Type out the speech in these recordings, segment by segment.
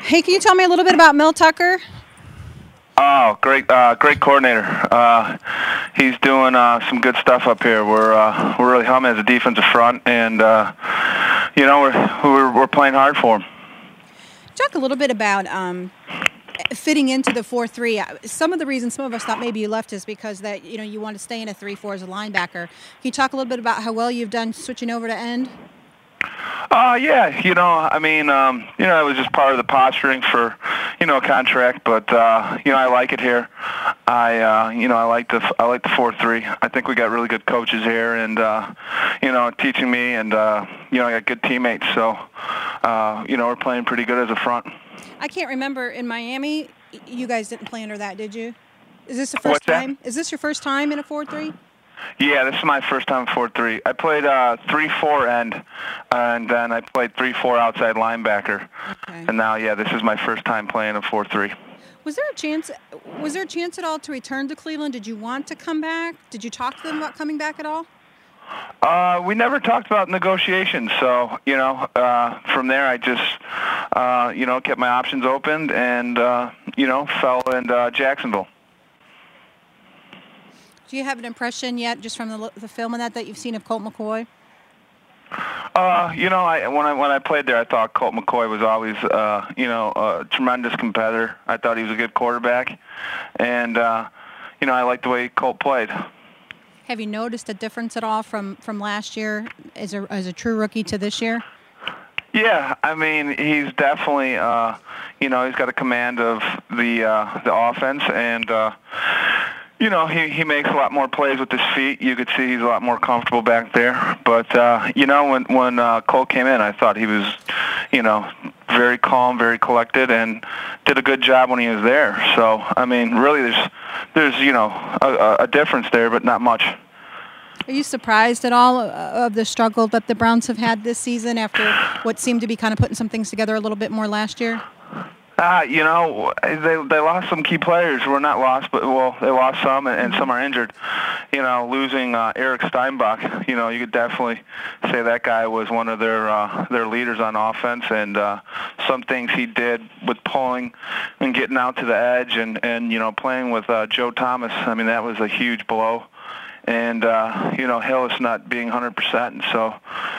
Hey, can you tell me a little bit about Mel Tucker? Oh, great coordinator. He's doing some good stuff up here. We're really humming as a defensive front, and we're playing hard for him. Talk a little bit about fitting into the 4-3. Some of the reasons some of us thought maybe you left is because that you want to stay in a 3-4 as a linebacker. Can you talk a little bit about how well you've done switching over to end? Yeah, it was just part of the posturing for, a contract, but I like it here. I like the 4-3. I think we got really good coaches here, and teaching me, and I got good teammates. So, we're playing pretty good as a front. I can't remember in Miami, you guys didn't play under that, did you? Is this the first time? Is this your first time in a 4-3? Yeah, this is my first time 4-3. I played 3-4 end, and then I played 3-4 outside linebacker. Okay. And now, this is my first time playing a 4-3. Was there a chance at all to return to Cleveland? Did you want to come back? Did you talk to them about coming back at all? We never talked about negotiations, so from there I just kept my options open and fell in Jacksonville. Do you have an impression yet, just from the film and that you've seen of Colt McCoy? When I played there, I thought Colt McCoy was always, a tremendous competitor. I thought he was a good quarterback, and I liked the way Colt played. Have you noticed a difference at all from last year as a true rookie to this year? Yeah, I mean, he's definitely, he's got a command of the offense, and he makes a lot more plays with his feet. You could see he's a lot more comfortable back there. But when Colt came in, I thought he was, very calm, very collected, and did a good job when he was there. So I mean, really, there's a difference there, but not much. Are you surprised at all of the struggle that the Browns have had this season after what seemed to be kind of putting some things together a little bit more last year? They lost some key players. We're not lost, but they lost some, and some are injured. Losing Eric Steinbach, you could definitely say that guy was one of their leaders on offense, and some things he did with pulling and getting out to the edge, and playing with Joe Thomas. I mean, that was a huge blow, and Hillis not being 100%, and so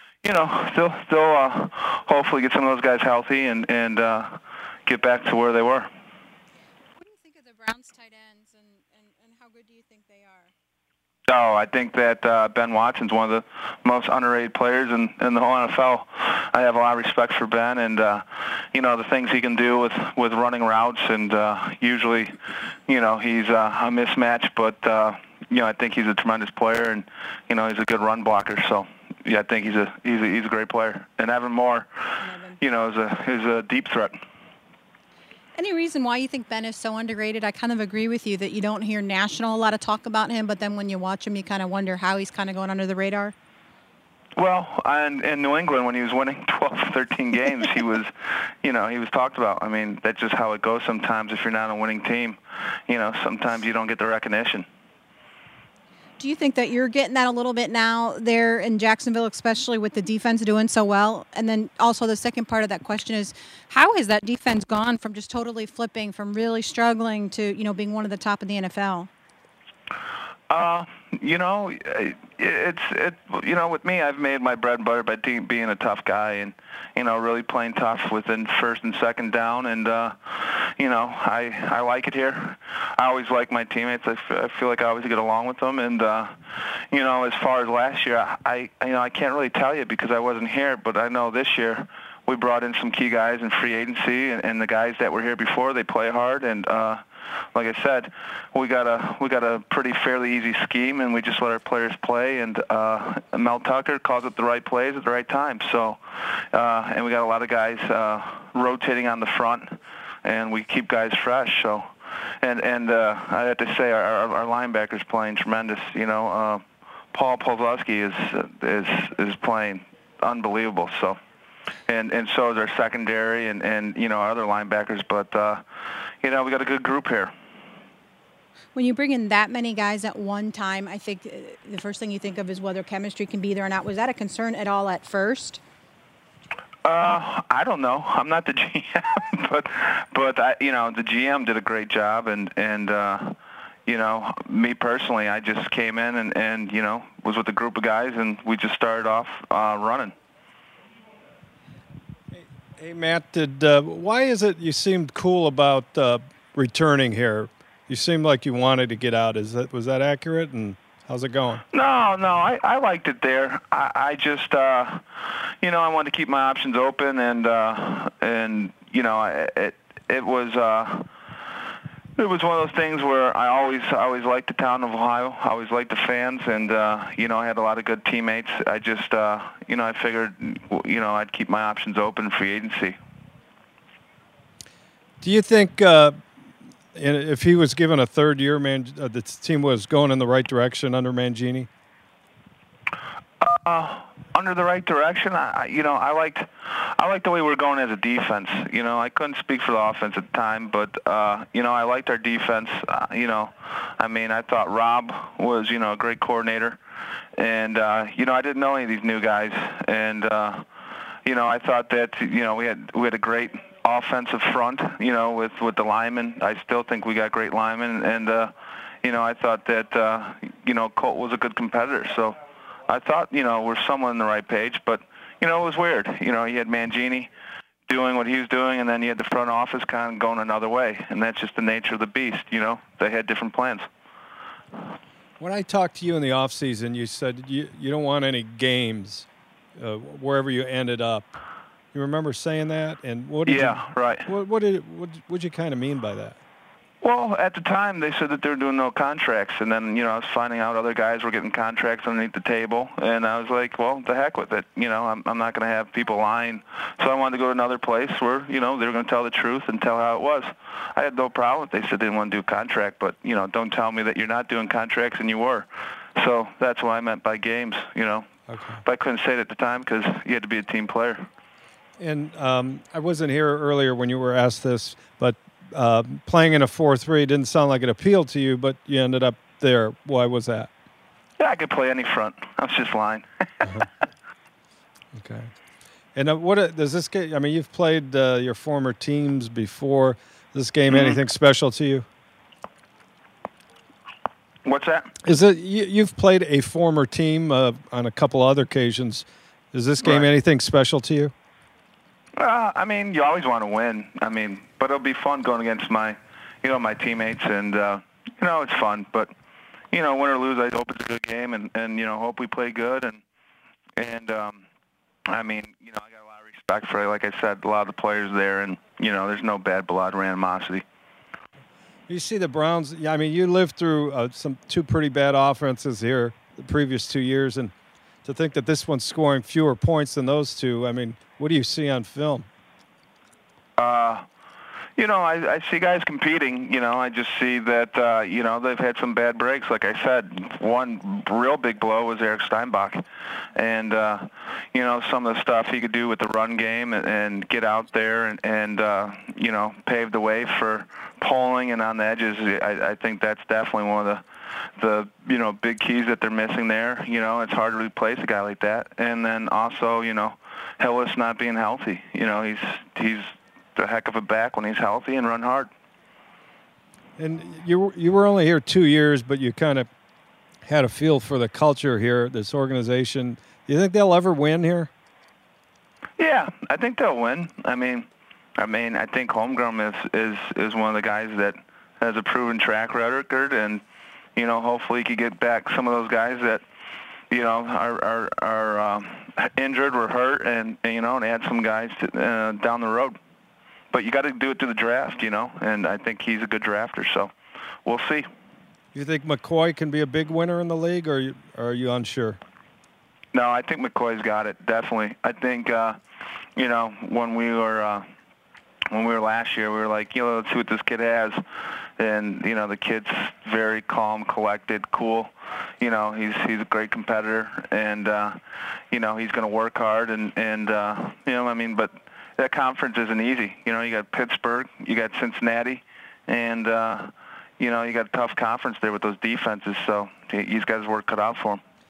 still hopefully get some of those guys healthy and get back to where they were. What do you think of the Browns tight ends, and how good do you think they are? Oh, I think that Ben Watson's one of the most underrated players in the whole NFL. I have a lot of respect for Ben, and the things he can do with running routes, and usually, he's a mismatch, but I think he's a tremendous player, and he's a good run blocker. So I think he's a great player. And Evan Moore, is a deep threat. Any reason why you think Ben is so underrated? I kind of agree with you that you don't hear a lot of talk about him, but then when you watch him, you kind of wonder how he's kind of going under the radar. Well, in New England, when he was winning 12, 13 games, he was talked about. I mean, that's just how it goes sometimes if you're not on a winning team. Sometimes you don't get the recognition. Do you think that you're getting that a little bit now there in Jacksonville, especially with the defense doing so well? And then also the second part of that question is, how has that defense gone from just totally flipping, from really struggling to, being one of the top in the NFL? With me, I've made my bread and butter by being a tough guy and, really playing tough within first and second down. And, I like it here. I always like my teammates. I feel like I always get along with them. And, as far as last year, I can't really tell you because I wasn't here, but I know this year we brought in some key guys in free agency, and the guys that were here before, they play hard. And, like I said, we got a pretty fairly easy scheme, and we just let our players play. And Mel Tucker calls it the right plays at the right time. So, and we got a lot of guys rotating on the front, and we keep guys fresh. So, and I have to say our linebackers playing tremendous. Paul Pawlowski is playing unbelievable. So. And so is our secondary and our other linebackers. But, we got a good group here. When you bring in that many guys at one time, I think the first thing you think of is whether chemistry can be there or not. Was that a concern at all at first? I don't know. I'm not the GM, but the GM did a great job, and me personally, I just came in and was with a group of guys, and we just started off running. Hey Matt, why is it you seemed cool about returning here? You seemed like you wanted to get out. Was that accurate? And how's it going? No, I liked it there. I just, I wanted to keep my options open, and it was one of those things where I always liked the town of Ohio. I always liked the fans, and I had a lot of good teammates. I just, I figured, I'd keep my options open free agency. Do you think if he was given a third year, the team was going in the right direction under Mangini? Under the right direction, I liked the way we were going as a defense. I couldn't speak for the offense at the time, but I liked our defense. I thought Rob was a great coordinator, and I didn't know any of these new guys, and I thought that we had a great offensive front, with the linemen. I still think we got great linemen, and I thought that Colt was a good competitor, so I thought, we're somewhat on the right page, but, it was weird. You had Mangini doing what he was doing, and then you had the front office kind of going another way, and that's just the nature of the beast, They had different plans. When I talked to you in the offseason, you said you don't want any games wherever you ended up. You remember saying that? And what did right. What did you kind of mean by that? Well, at the time, they said that they were doing no contracts, and then, I was finding out other guys were getting contracts underneath the table, and I was like, well, the heck with it. I'm not going to have people lying. So I wanted to go to another place where, they were going to tell the truth and tell how it was. I had no problem if they said they didn't want to do a contract, but, don't tell me that you're not doing contracts and you were. So that's what I meant by games, Okay. But I couldn't say it at the time because you had to be a team player. And I wasn't here earlier when you were asked this, but playing in a 4-3 didn't sound like it appealed to you, but you ended up there. Why was that? Yeah, I could play any front. I was just lying. Okay. And what does this game? I mean, you've played your former teams before. Is this game anything special to you? What's that? Is it you've played a former team on a couple other occasions? Is this game anything special to you? You always want to win. But it'll be fun going against my teammates, and it's fun. But win or lose, I hope it's a good game, and hope we play good. And I got a lot of respect for, like I said, a lot of the players there, and there's no bad blood or animosity. You see the Browns. Yeah, you lived through two pretty bad offenses here the previous 2 years, and to think that this one's scoring fewer points than those two. What do you see on film? I see guys competing. I just see that, they've had some bad breaks. Like I said, one real big blow was Eric Steinbach. And, some of the stuff he could do with the run game and get out there and pave the way for pulling and on the edges. I think that's definitely one of the big keys that they're missing there. It's hard to replace a guy like that. And then also, Hillis not being healthy. He's a heck of a back when he's healthy and run hard. And you were only here 2 years, but you kind of had a feel for the culture here, this organization. Do you think they'll ever win here? Yeah, I think they'll win. I think Holmgren is one of the guys that has a proven track record, and hopefully he could get back some of those guys that are injured or hurt, and add some guys down the road. But you got to do it through the draft, and I think he's a good drafter, so we'll see. You think McCoy can be a big winner in the league, or are you unsure? No, I think McCoy's got it, definitely. I think, when we were last year, we were like, let's see what this kid has. And, the kid's very calm, collected, cool. He's a great competitor, and, he's going to work hard, but that conference isn't easy. You got Pittsburgh, you got Cincinnati, and, you got a tough conference there with those defenses, so he's got his work cut out for him.